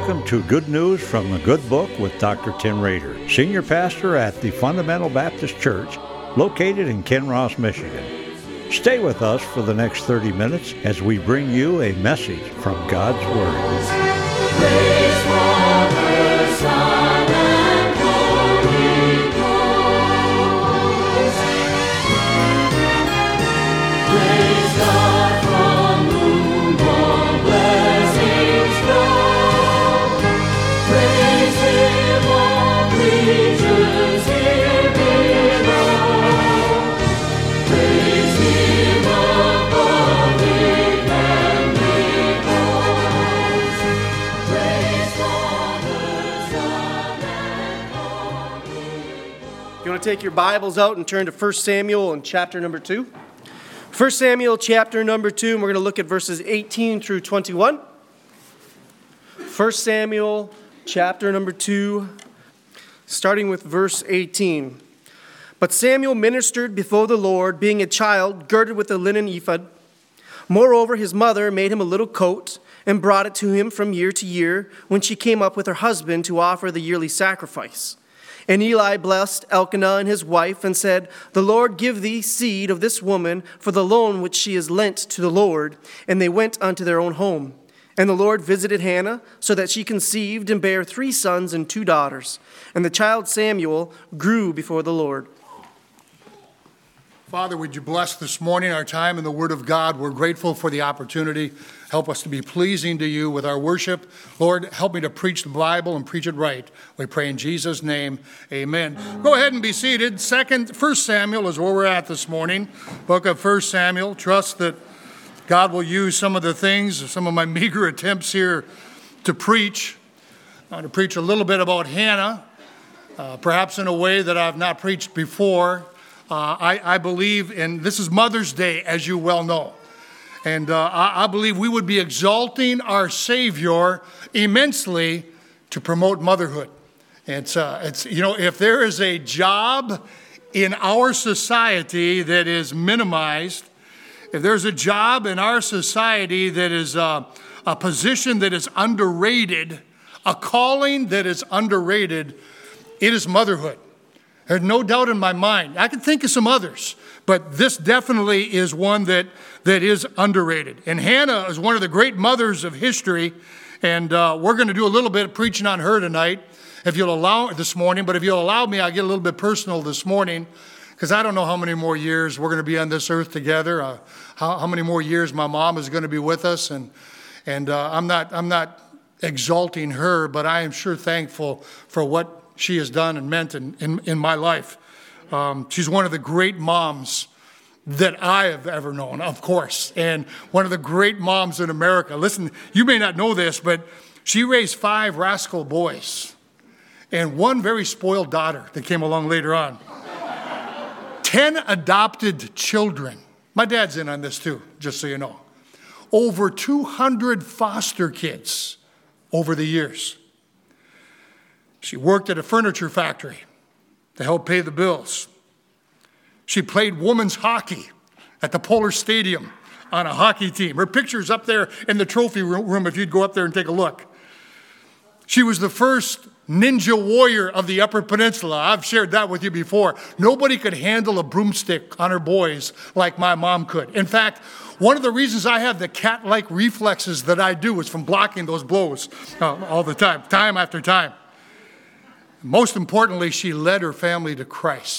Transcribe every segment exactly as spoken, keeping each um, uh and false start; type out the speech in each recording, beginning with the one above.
Welcome to Good News from the Good Book with Doctor Tim Rader, Senior Pastor at the Fundamental Baptist Church, located in Kinross, Michigan. Stay with us for the next thirty minutes as we bring you a message from God's Word. Praise Father, Son, and Holy Ghost. Praise God from whom all blessings flow. Praise Him, all creatures here below. Praise Him above the heavenly hosts. Praise Father, Son, and Holy Ghost. You want to take your Bibles out and turn to First Samuel in chapter number two? First Samuel chapter number two, and we're going to look at verses eighteen through twenty-one. First Samuel chapter number two, starting with verse eighteen. But Samuel ministered before the Lord, being a child, girded with a linen ephod. Moreover, his mother made him a little coat and brought it to him from year to year when she came up with her husband to offer the yearly sacrifice. And Eli blessed Elkanah and his wife and said, The Lord give thee seed of this woman for the loan which she has lent to the Lord. And they went unto their own home. And the Lord visited Hannah, so that she conceived and bare three sons and two daughters. And the child Samuel grew before the Lord. Father, would you bless this morning our time in the Word of God? We're grateful for the opportunity. Help us to be pleasing to you with our worship. Lord, help me to preach the Bible and preach it right. We pray in Jesus' name, amen. Go ahead and be seated. Second, First Samuel is where we're at this morning. Book of First Samuel. Trust that God will use some of the things, some of my meager attempts here to preach. I want to preach a little bit about Hannah, uh, perhaps in a way that I've not preached before. Uh, I, I believe, and this is Mother's Day, as you well know, and uh, I, I believe we would be exalting our Savior immensely to promote motherhood. It's, uh, it's you know, if there is a job in our society that is minimized, if there's a job in our society that is uh, a position that is underrated, a calling that is underrated, it is motherhood. There's no doubt in my mind. I can think of some others, but this definitely is one that, that is underrated. And Hannah is one of the great mothers of history, and uh, we're going to do a little bit of preaching on her tonight, if you'll allow this morning. But if you'll allow me, I'll get a little bit personal this morning, because I don't know how many more years we're going to be on this earth together, uh, how, how many more years my mom is going to be with us, and and uh, I'm not I'm not exalting her, but I am sure thankful for what she has done and meant in, in, in my life. Um, she's one of the great moms that I have ever known, of course, and one of the great moms in America. Listen, you may not know this, but she raised five rascal boys and one very spoiled daughter that came along later on. Ten adopted children. My dad's in on this too, just so you know. Over two hundred foster kids over the years. She worked at a furniture factory to help pay the bills. She played women's hockey at the Polar Stadium on a hockey team. Her picture's up there in the trophy room if you'd go up there and take a look. She was the first ninja warrior of the Upper Peninsula. I've shared that with you before. Nobody could handle a broomstick on her boys like my mom could. In fact, one of the reasons I have the cat-like reflexes that I do is from blocking those blows uh, all the time, time after time. Most importantly, she led her family to Christ.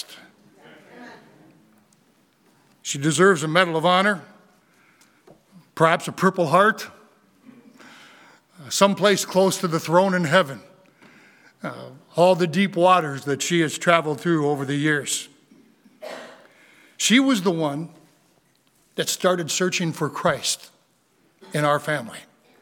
She deserves a Medal of Honor, perhaps a Purple Heart, someplace close to the throne in heaven. Uh, all the deep waters that she has traveled through over the years. She was the one that started searching for Christ in our family.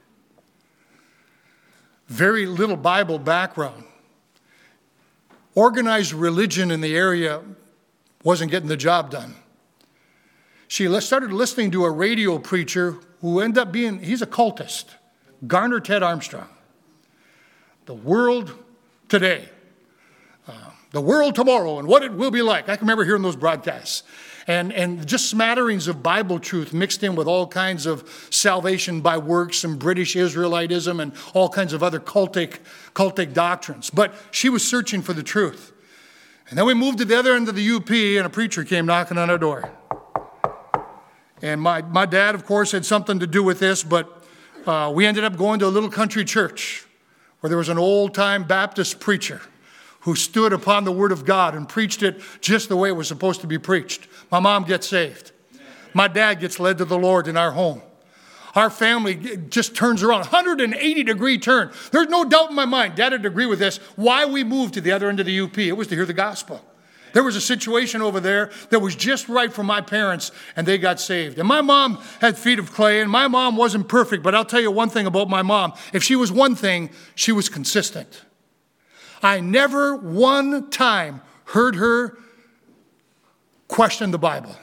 Very little Bible background. Organized religion in the area wasn't getting the job done. She started listening to a radio preacher who ended up being, he's a cultist, Garner Ted Armstrong. The world today, uh, the world tomorrow, and what it will be like. I can remember hearing those broadcasts. and, and just smatterings of Bible truth mixed in with all kinds of salvation by works and British Israelitism and all kinds of other cultic, cultic doctrines. But she was searching for the truth. And then we moved to the other end of the U P, and a preacher came knocking on our door. And my, my dad, of course, had something to do with this, but uh, we ended up going to a little country church where there was an old-time Baptist preacher who stood upon the Word of God and preached it just the way it was supposed to be preached. My mom gets saved. My dad gets led to the Lord in our home. Our family just turns around, one hundred eighty degree turn. There's no doubt in my mind, Dad would agree with this, why we moved to the other end of the U P. It was to hear the gospel. There was a situation over there that was just right for my parents, and they got saved. And my mom had feet of clay, and my mom wasn't perfect, but I'll tell you one thing about my mom. If she was one thing, she was consistent. I never one time heard her question the Bible.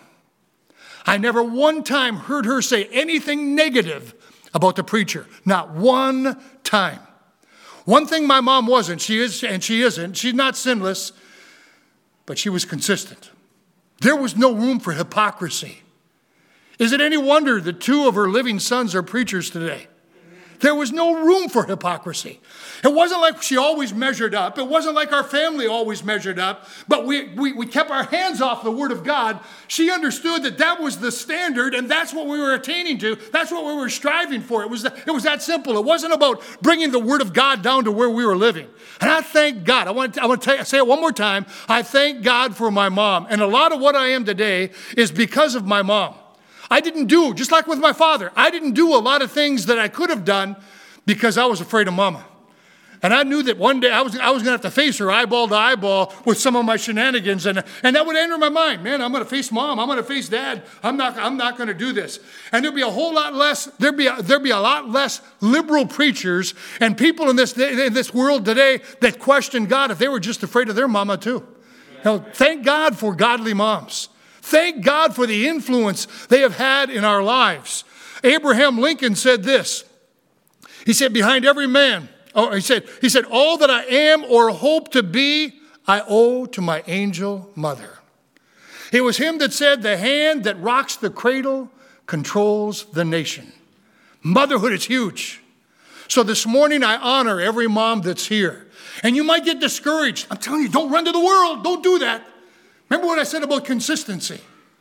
I never one time heard her say anything negative about the preacher. Not one time. One thing my mom wasn't, she is, and she isn't, she's not sinless, but she was consistent. There was no room for hypocrisy. Is it any wonder that two of her living sons are preachers today? There was no room for hypocrisy. It wasn't like she always measured up. It wasn't like our family always measured up. But we, we, we kept our hands off the Word of God. She understood that that was the standard, and that's what we were attaining to. That's what we were striving for. It was, it was that simple. It wasn't about bringing the Word of God down to where we were living. And I thank God. I want to, I want to tell you, say it one more time. I thank God for my mom. And a lot of what I am today is because of my mom. I didn't do, just like with my father, I didn't do a lot of things that I could have done because I was afraid of Mama. And I knew that one day I was, I was going to have to face her eyeball to eyeball with some of my shenanigans. And, and that would enter my mind. Man, I'm going to face Mom. I'm going to face Dad. I'm not, I'm not going to do this. And there'd be a whole lot less, there'd be a, there'd be a lot less liberal preachers and people in this, in this world today that question God if they were just afraid of their mama too. Now, thank God for godly moms. Thank God for the influence they have had in our lives. Abraham Lincoln said this. He said, behind every man, oh, he said, he said, all that I am or hope to be, I owe to my angel mother. It was him that said, the hand that rocks the cradle controls the nation. Motherhood is huge. So this morning I honor every mom that's here. And you might get discouraged. I'm telling you, don't run to the world. Don't do that. Remember what I said about consistency.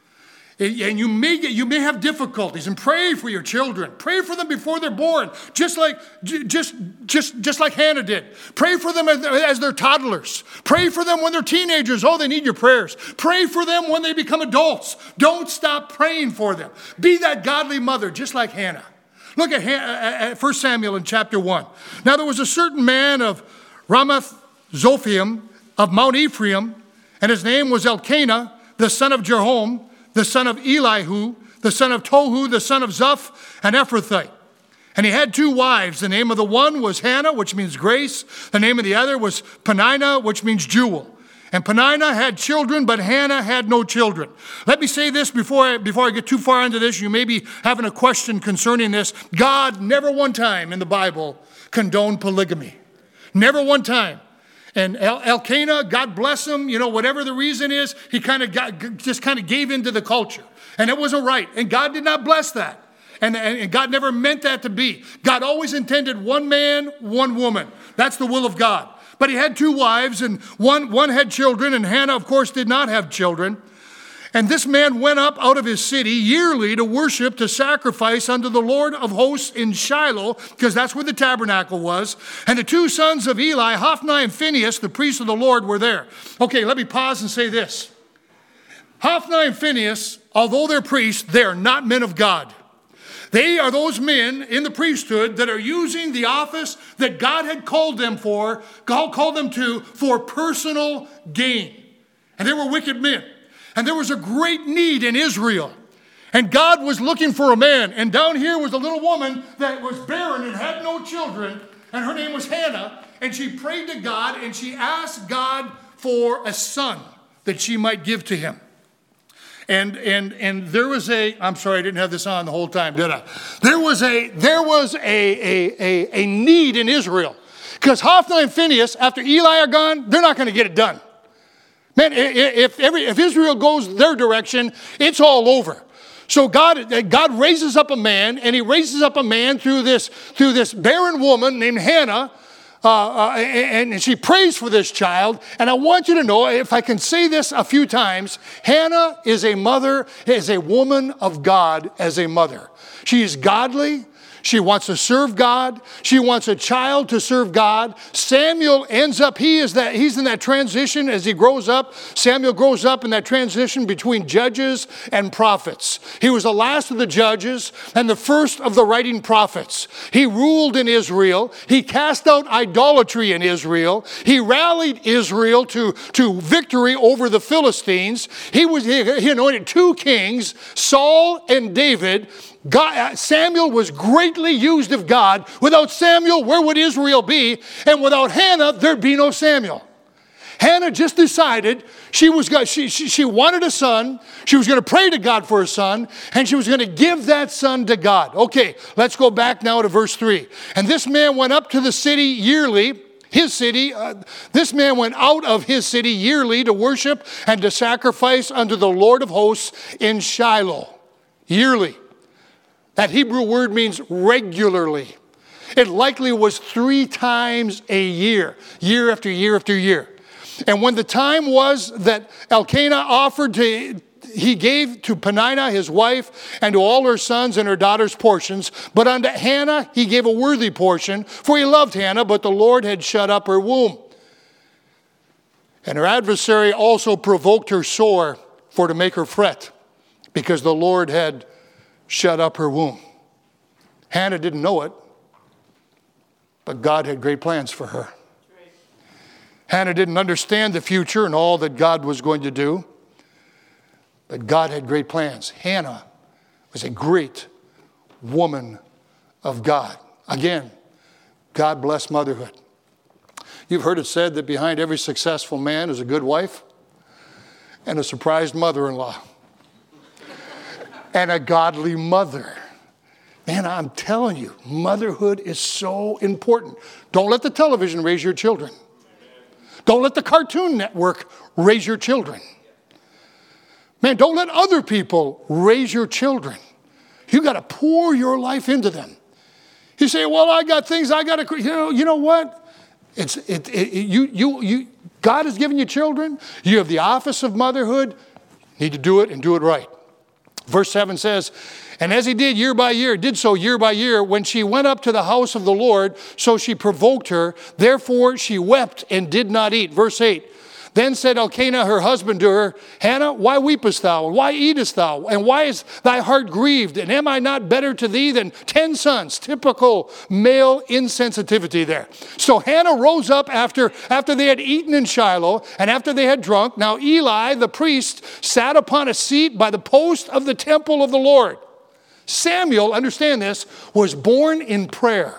And you may get, you may have difficulties, and pray for your children. Pray for them before they're born, just like just just just like Hannah did. Pray for them as, as they're toddlers. Pray for them when they're teenagers. Oh, they need your prayers. Pray for them when they become adults. Don't stop praying for them. Be that godly mother, just like Hannah. Look at, at First Samuel in chapter one. Now there was a certain man of Ramath Zophaim of Mount Ephraim, and his name was Elkanah, the son of Jerome, the son of Elihu, the son of Tohu, the son of Zuph, and Ephrathite. And he had two wives. The name of the one was Hannah, which means grace. The name of the other was Peninnah, which means jewel. And Peninnah had children, but Hannah had no children. Let me say this before I, before I get too far into this. You may be having a question concerning this. God never one time in the Bible condoned polygamy. Never one time. And El- Elkanah, God bless him, you know, whatever the reason is, he kind of got, just kind of gave into the culture. And it wasn't right. And God did not bless that. And, and God never meant that to be. God always intended one man, one woman. That's the will of God. But he had two wives, and one, one had children, and Hannah, of course, did not have children. And this man went up out of his city yearly to worship, to sacrifice unto the Lord of hosts in Shiloh, because that's where the tabernacle was. And the two sons of Eli, Hophni and Phinehas, the priests of the Lord, were there. Okay, let me pause and say this. Hophni and Phinehas, although they're priests, they are not men of God. They are those men in the priesthood that are using the office that God had called them for, God called them to, for personal gain. And they were wicked men. And there was a great need in Israel. And God was looking for a man. And down here was a little woman that was barren and had no children. And her name was Hannah. And she prayed to God and she asked God for a son that she might give to him. And and and there was a, I'm sorry, I didn't have this on the whole time, did I? There was a, there was a, a, a, a need in Israel. Because Hophni and Phinehas, after Eli are gone, they're not going to get it done. Man, if, every, if Israel goes their direction, it's all over. So God, God raises up a man, and he raises up a man through this, through this barren woman named Hannah, uh, uh, and, and she prays for this child. And I want you to know, if I can say this a few times, Hannah is a mother, is a woman of God as a mother. She is godly. She wants to serve God. She wants a child to serve God. Samuel ends up, he is that, he's in that transition as he grows up. Samuel grows up in that transition between judges and prophets. He was the last of the judges and the first of the writing prophets. He ruled in Israel. He cast out idolatry in Israel. He rallied Israel to, to victory over the Philistines. He was he, he anointed two kings, Saul and David. God, Samuel was greatly used of God. Without Samuel, where would Israel be? And without Hannah, there'd be no Samuel. Hannah just decided she was she, she, she wanted a son. She was going to pray to God for a son, and she was going to give that son to God. Okay, let's go back now to verse three. And this man went up to the city yearly. His city, uh, this man went out of his city yearly to worship and to sacrifice unto the Lord of hosts in Shiloh. Yearly. That Hebrew word means regularly. It likely was three times a year, year after year after year. And when the time was that Elkanah offered to, he gave to Peninnah his wife and to all her sons and her daughters portions, but unto Hannah he gave a worthy portion, for he loved Hannah, but the Lord had shut up her womb. And her adversary also provoked her sore for to make her fret, because the Lord had shut up her womb. Hannah didn't know it, but God had great plans for her. Hannah didn't understand the future and all that God was going to do, but God had great plans. Hannah was a great woman of God. Again, God bless motherhood. You've heard it said that behind every successful man is a good wife and a surprised mother-in-law. And a godly mother. Man, I'm telling you, motherhood is so important. Don't let the television raise your children. Don't let the Cartoon Network raise your children. Man, don't let other people raise your children. You got to pour your life into them. You say, well, I got things I got to, you know, you know what? It's it, it, you you you. God has given you children. You have the office of motherhood. You need to do it and do it right. Verse seven says, and as he did year by year, did so year by year, when she went up to the house of the Lord, so she provoked her. Therefore she wept and did not eat. Verse eight, then said Elkanah her husband to her, Hannah, why weepest thou? And why eatest thou? And why is thy heart grieved? And am I not better to thee than ten sons? Typical male insensitivity there. So Hannah rose up after, after they had eaten in Shiloh and after they had drunk. Now Eli, the priest, sat upon a seat by the post of the temple of the Lord. Samuel, understand this, was born in prayer.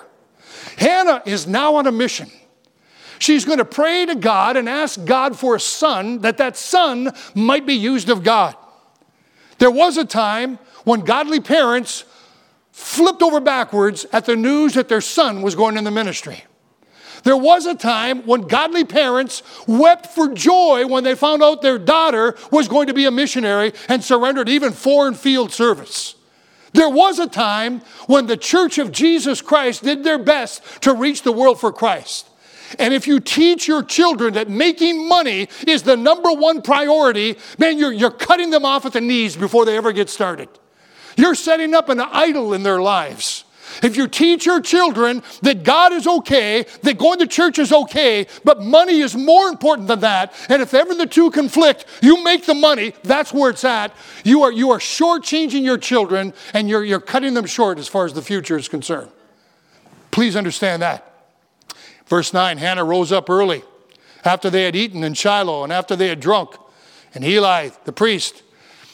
Hannah is now on a mission. She's going to pray to God and ask God for a son, that that son might be used of God. There was a time when godly parents flipped over backwards at the news that their son was going in the ministry. There was a time when godly parents wept for joy when they found out their daughter was going to be a missionary and surrendered even foreign field service. There was a time when the Church of Jesus Christ did their best to reach the world for Christ. And if you teach your children that making money is the number one priority, man, you're, you're cutting them off at the knees before they ever get started. You're setting up an idol in their lives. If you teach your children that God is okay, that going to church is okay, but money is more important than that, and if ever the two conflict, you make the money, that's where it's at. You are, you are shortchanging your children, and you're, you're cutting them short as far as the future is concerned. Please understand that. Verse nine, Hannah rose up early after they had eaten in Shiloh and after they had drunk. And Eli, the priest,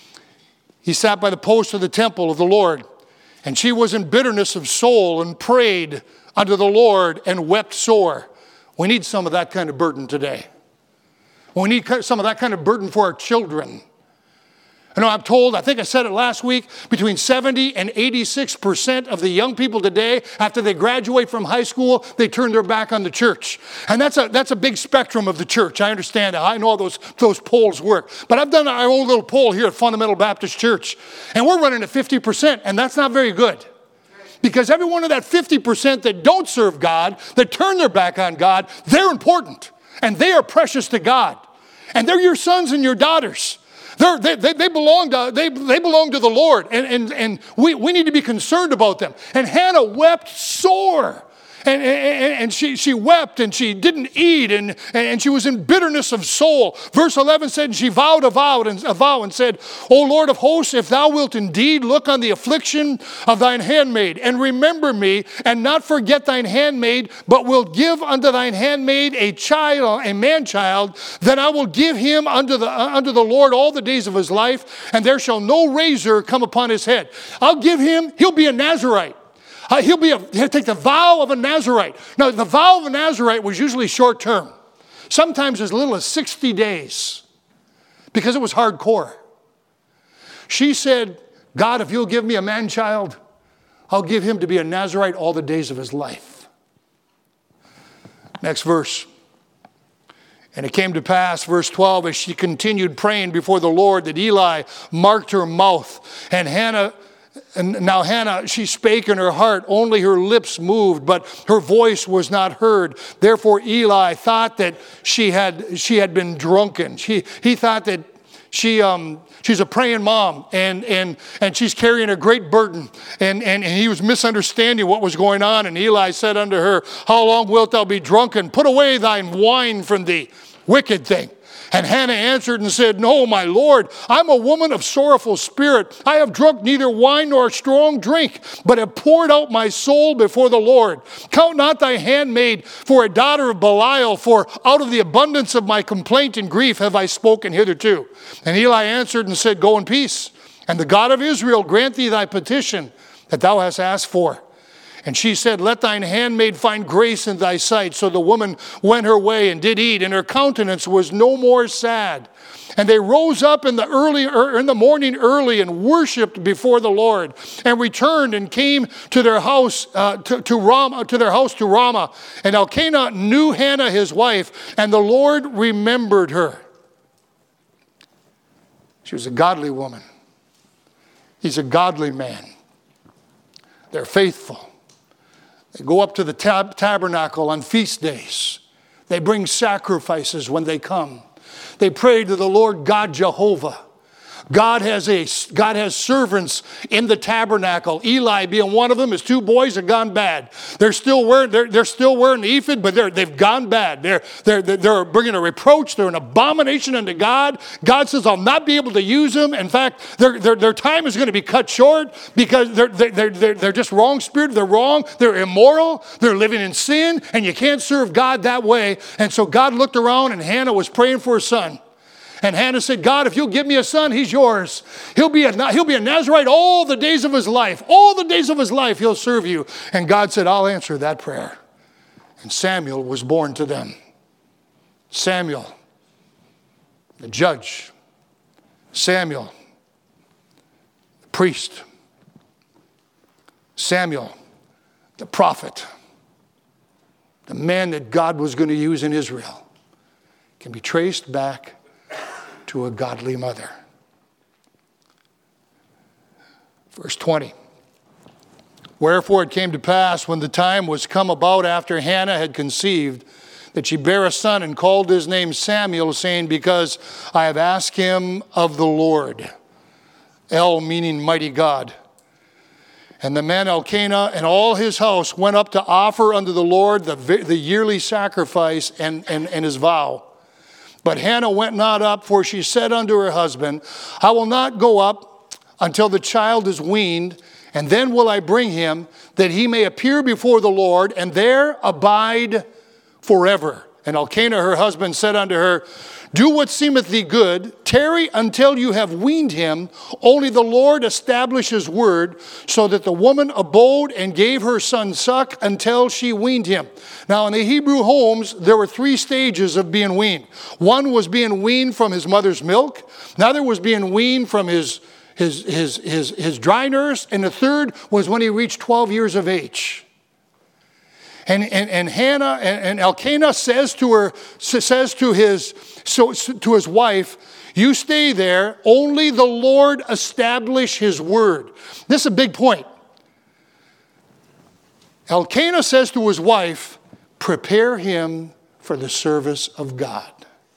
he sat by the post of the temple of the Lord. And she was in bitterness of soul and prayed unto the Lord and wept sore. We need some of that kind of burden today. We need some of that kind of burden for our children. I know I'm told, I think I said it last week, between seventy and eighty-six percent of the young people today, after they graduate from high school, they turn their back on the church. And that's a that's a big spectrum of the church. I understand that. I know how those, those polls work. But I've done our own little poll here at Fundamental Baptist Church, and we're running at fifty percent, and that's not very good. Because every one of that fifty percent that don't serve God, that turn their back on God, they're important, and they are precious to God. And they're your sons and your daughters. They're, they, they, they, belong to, they, they belong to the Lord, and, and, and we, we need to be concerned about them. And Hannah wept sore. And, and, and she, she wept and she didn't eat, and, and she was in bitterness of soul. Verse eleven said, she vowed a vow, and, a vow and said, O Lord of hosts, if thou wilt indeed look on the affliction of thine handmaid, and remember me, and not forget thine handmaid, but wilt give unto thine handmaid a child, a man-child, then I will give him unto the, uh, unto the Lord all the days of his life, and there shall no razor come upon his head. I'll give him, he'll be a Nazirite. Uh, he'll be a, he'll take the vow of a Nazirite. Now, the vow of a Nazirite was usually short term, sometimes as little as sixty days, because it was hardcore. She said, God, if you'll give me a man-child, I'll give him to be a Nazirite all the days of his life. Next verse. And it came to pass, verse twelve, as she continued praying before the Lord, that Eli marked her mouth, and Hannah And now Hannah, she spake in her heart, only her lips moved, but her voice was not heard. Therefore Eli thought that she had she had been drunken. She he thought that she um she's a praying mom, and and and she's carrying a great burden, and, and and he was misunderstanding what was going on. And Eli said unto her, how long wilt thou be drunken? Put away thine wine from thee, wicked thing. And Hannah answered and said, no, my Lord, I'm a woman of sorrowful spirit. I have drunk neither wine nor strong drink, but have poured out my soul before the Lord. Count not thy handmaid for a daughter of Belial, for out of the abundance of my complaint and grief have I spoken hitherto. And Eli answered and said, go in peace, and the God of Israel grant thee thy petition that thou hast asked for. And she said, let thine handmaid find grace in thy sight. So the woman went her way and did eat, and her countenance was no more sad. And they rose up in the early in the morning early and worshipped before the Lord, and returned and came to their house uh, to, to Ramah to their house to Ramah. And Elkanah knew Hannah his wife, and the Lord remembered her. She was a godly woman. He's a godly man. They're faithful. They go up to the tab- tabernacle on feast days. They bring sacrifices when they come. They pray to the Lord God Jehovah. God has a God has servants in the tabernacle. Eli being one of them. His two boys have gone bad. They're still wearing they're, they're still wearing the ephod, but they're they've gone bad. They're they're they're bringing a reproach. They're an abomination unto God. God says, I'll not be able to use them. In fact, their their, their time is going to be cut short because they're they're they're they're just wrong spirit. They're wrong. They're immoral. They're living in sin, and you can't serve God that way. And so God looked around, and Hannah was praying for a son. And Hannah said, God, if you'll give me a son, he's yours. He'll be, a, he'll be a Nazirite all the days of his life. All the days of his life, he'll serve you. And God said, I'll answer that prayer. And Samuel was born to them. Samuel, the judge. Samuel, the priest. Samuel, the prophet. The man that God was going to use in Israel can be traced back to a godly mother. Verse twenty. Wherefore it came to pass, when the time was come about after Hannah had conceived, that she bare a son and called his name Samuel, saying, because I have asked him of the Lord. El meaning mighty God. And the man Elkanah and all his house went up to offer unto the Lord the, the yearly sacrifice and, and, and his vow. But Hannah went not up, for she said unto her husband, I will not go up until the child is weaned, and then will I bring him, that he may appear before the Lord, and there abide forever. And Elkanah, her husband, said unto her, do what seemeth thee good, tarry until you have weaned him, only the Lord establish his word, so that the woman abode and gave her son suck until she weaned him. Now in the Hebrew homes, there were three stages of being weaned. One was being weaned from his mother's milk, another was being weaned from his, his, his, his, his dry nurse, and the third was when he reached twelve years of age. And, and, and Hannah and, and Elkanah says to her, says to his, so, to his wife, you stay there, only the Lord establish his word. This is a big point. Elkanah says to his wife, prepare him for the service of God.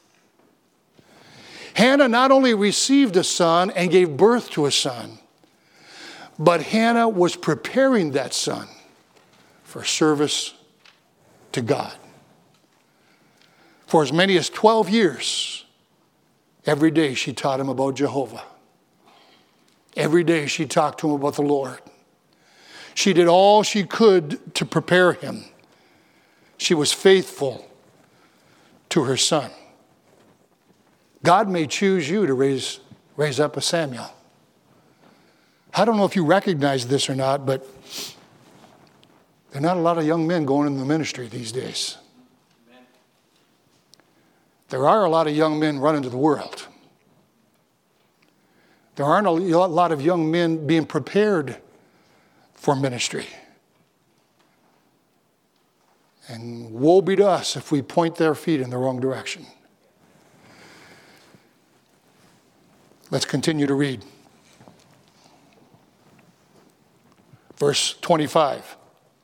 Hannah not only received a son and gave birth to a son, but Hannah was preparing that son for service to God. For as many as twelve years, every day she taught him about Jehovah. Every day she talked to him about the Lord. She did all she could to prepare him. She was faithful to her son. God may choose you to raise, raise up a Samuel. I don't know if you recognize this or not, but there are not a lot of young men going into the ministry these days. Amen. There are a lot of young men running to the world. There aren't a lot of young men being prepared for ministry. And woe be to us if we point their feet in the wrong direction. Let's continue to read. Verse twenty-five.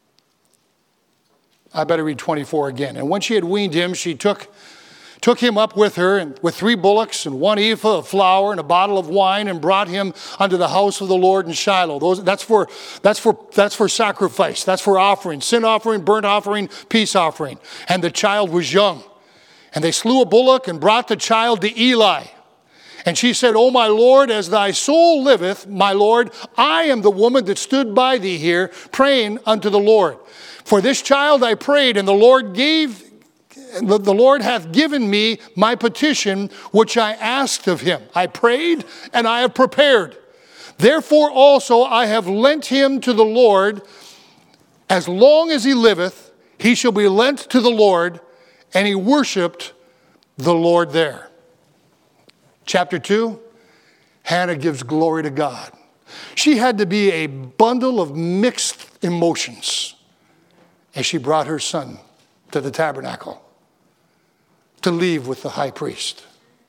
I better read twenty-four again. And when she had weaned him, she took, took him up with her and with three bullocks and one ephah of flour and a bottle of wine and brought him unto the house of the Lord in Shiloh. Those, that's for, that's for, that's for sacrifice. That's for offering, sin offering, burnt offering, peace offering. And the child was young. And they slew a bullock and brought the child to Eli. And she said, O my Lord, as thy soul liveth, my Lord, I am the woman that stood by thee here, praying unto the Lord. For this child I prayed, and the Lord gave, the Lord hath given me my petition, which I asked of him. I prayed, and I have prepared. Therefore also I have lent him to the Lord. As long as he liveth, he shall be lent to the Lord. And he worshiped the Lord there. Chapter two, Hannah gives glory to God. She had to be a bundle of mixed emotions as she brought her son to the tabernacle to leave with the high priest.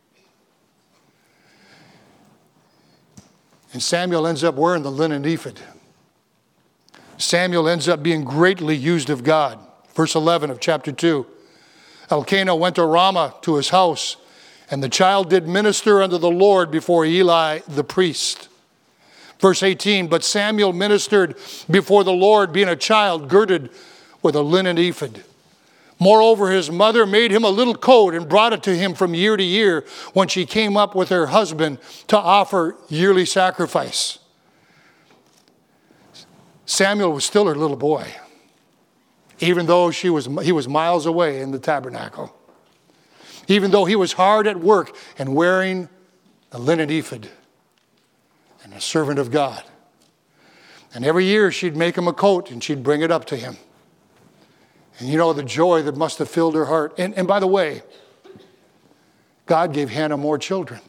And Samuel ends up wearing the linen ephod. Samuel ends up being greatly used of God. Verse eleven of chapter two. Elkanah went to Ramah to his house, and the child did minister unto the Lord before Eli the priest. Verse eighteen, but Samuel ministered before the Lord, being a child girded with a linen ephod. Moreover, his mother made him a little coat and brought it to him from year to year when she came up with her husband to offer yearly sacrifice. Samuel was still her little boy, even though she was, he was miles away in the tabernacle. Even though he was hard at work and wearing a linen ephod and a servant of God. And every year she'd make him a coat and she'd bring it up to him. And you know the joy that must have filled her heart. And, and by the way, God gave Hannah more children.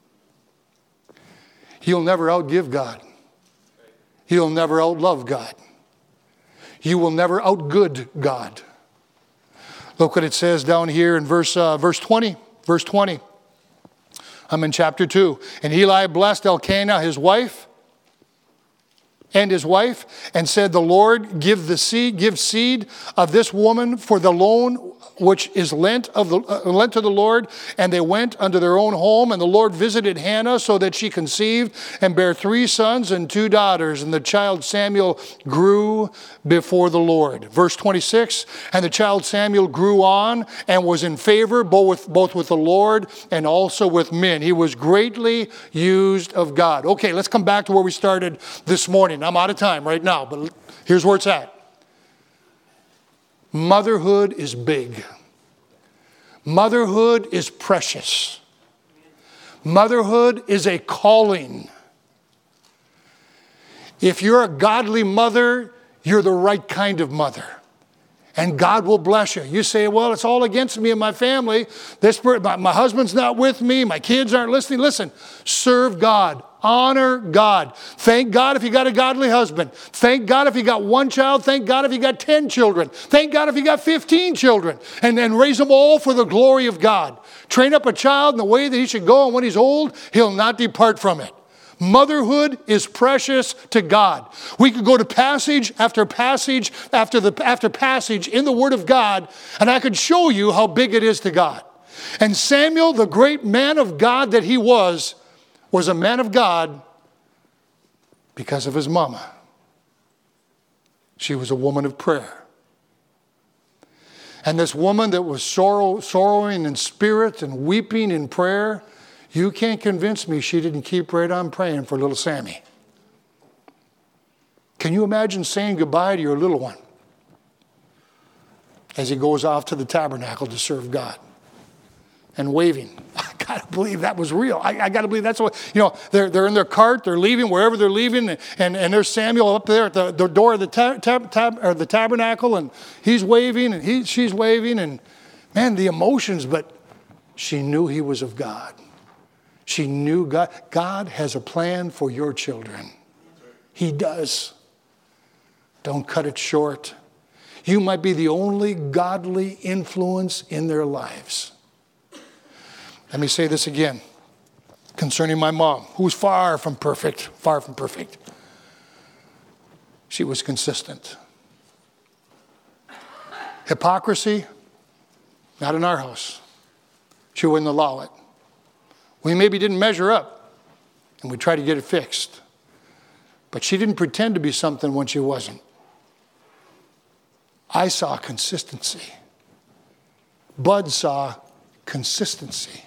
You'll never outgive God. You'll never outlove God. You will never outgood God. Look what it says down here in verse, uh, verse twenty. Verse twenty. I'm in chapter two. And Eli blessed Elkanah, his wife, and his wife, and said, the Lord give the seed, give seed of this woman for the loan which is lent of the uh, lent to the Lord. And they went unto their own home, and the Lord visited Hannah so that she conceived and bare three sons and two daughters. And the child Samuel grew before the Lord. Verse twenty-six, and the child Samuel grew on and was in favor both with, both with the Lord and also with men. He was greatly used of God. Okay, let's come back to where we started this morning. I'm out of time right now, but here's where it's at. Motherhood is big. Motherhood is precious. Motherhood is a calling. If you're a godly mother, you're the right kind of mother. And God will bless you. You say, well, it's all against me and my family. This, my, my husband's not with me. My kids aren't listening. Listen, serve God. Honor God. Thank God if you got a godly husband. Thank God if you got one child. Thank God if you got ten children. Thank God if you got fifteen children. And then raise them all for the glory of God. Train up a child in the way that he should go, and when he's old, he'll not depart from it. Motherhood is precious to God. We could go to passage after passage after the after passage in the Word of God, and I could show you how big it is to God. And Samuel, the great man of God that he was, was a man of God because of his mama. She was a woman of prayer. And this woman that was sorrow, sorrowing in spirit and weeping in prayer, you can't convince me she didn't keep right on praying for little Sammy. Can you imagine saying goodbye to your little one as he goes off to the tabernacle to serve God and waving? I got to believe that was real. I, I got to believe that's what, you know, they're, they're in their cart, they're leaving, wherever they're leaving, and, and there's Samuel up there at the, the door of the, tab, tab, tab, or the tabernacle, and he's waving, and he, she's waving, and man, the emotions, but she knew he was of God. She knew God. God has a plan for your children. He does. Don't cut it short. You might be the only godly influence in their lives. Let me say this again concerning my mom, who was far from perfect, far from perfect. She was consistent. Hypocrisy, not in our house. She wouldn't allow it. We maybe didn't measure up, and we tried to get it fixed. But she didn't pretend to be something when she wasn't. I saw consistency. Bud saw consistency.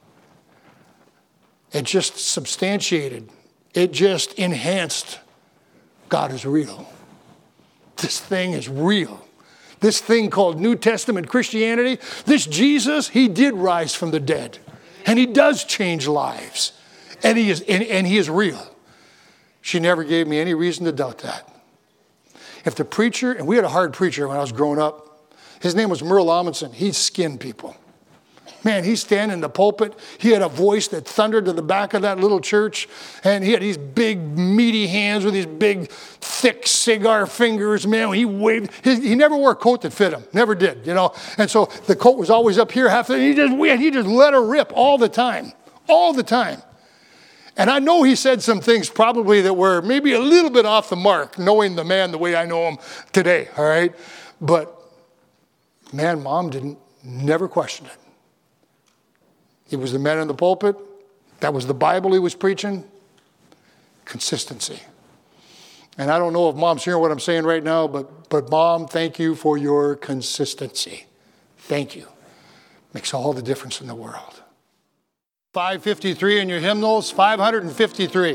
It just substantiated. It just enhanced. God is real. This thing is real. This thing called New Testament Christianity, this Jesus, he did rise from the dead. And he does change lives. And he is and, and he is real. She never gave me any reason to doubt that. If the preacher, and we had a hard preacher when I was growing up. His name was Merle Amundsen. He skinned people. Man, he's standing in the pulpit. He had a voice that thundered to the back of that little church. And he had these big, meaty hands with these big, thick cigar fingers. Man, when he waved, his, he never wore a coat that fit him. Never did, you know. And so the coat was always up here half the time. He just, he just let her rip all the time. All the time. And I know he said some things probably that were maybe a little bit off the mark, knowing the man the way I know him today, all right? But, man, Mom didn't, never question it. He was the man in the pulpit. That was the Bible he was preaching. Consistency. And I don't know if Mom's hearing what I'm saying right now, but, but Mom, thank you for your consistency. Thank you. Makes all the difference in the world. five fifty-three in your hymnals, five fifty-three.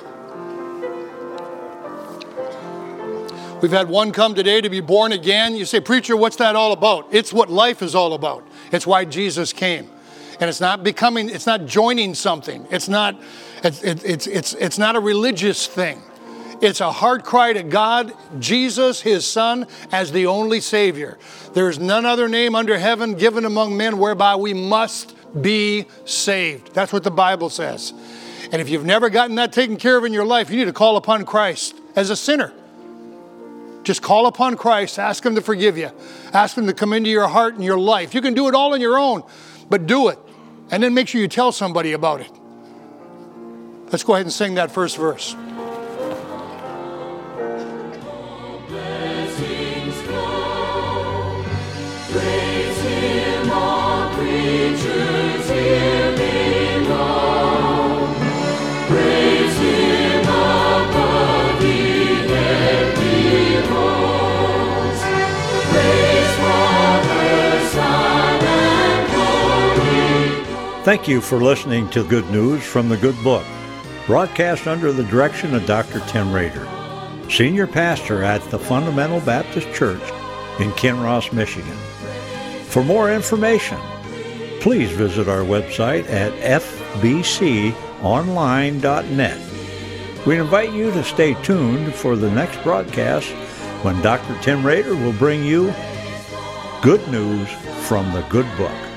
We've had one come today to be born again. You say, preacher, what's that all about? It's what life is all about. It's why Jesus came. And it's not becoming, it's not joining something. It's not, it's, it's, it's, it's not a religious thing. It's a heart cry to God, Jesus, his Son, as the only Savior. There is none other name under heaven given among men whereby we must be saved. That's what the Bible says. And if you've never gotten that taken care of in your life, you need to call upon Christ as a sinner. Just call upon Christ. Ask him to forgive you. Ask him to come into your heart and your life. You can do it all on your own, but do it. And then make sure you tell somebody about it. Let's go ahead and sing that first verse. Thank you for listening to Good News from the Good Book, broadcast under the direction of Doctor Tim Rader, Senior Pastor at the Fundamental Baptist Church in Kinross, Michigan. For more information, please visit our website at f b c online dot net. We invite you to stay tuned for the next broadcast when Doctor Tim Rader will bring you good news from the Good Book.